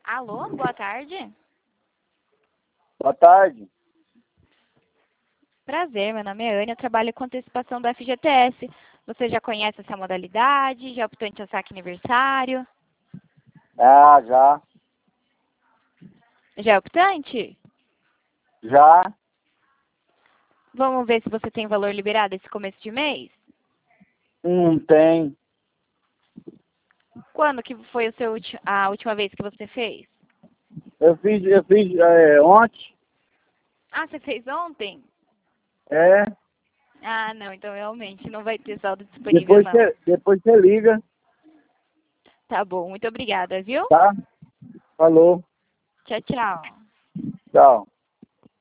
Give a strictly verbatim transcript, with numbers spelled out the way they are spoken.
Alô, boa tarde. Boa tarde. Prazer, meu nome é Ana, eu trabalho com antecipação do F G T S. Você já conhece essa modalidade? Já optou em seu saque aniversário? Ah, já. Já é optante? Já. Vamos ver se você tem valor liberado esse começo de mês? Não tem. Quando que foi o seu, ulti- a última vez que você fez? Eu fiz, eu fiz é, ontem. Ah, você fez ontem? É. Ah, não, então realmente não vai ter saldo disponível, Depois não. você, depois você liga, Tá bom, muito obrigada, viu? tá? Falou. Tchau, tchau. Tchau.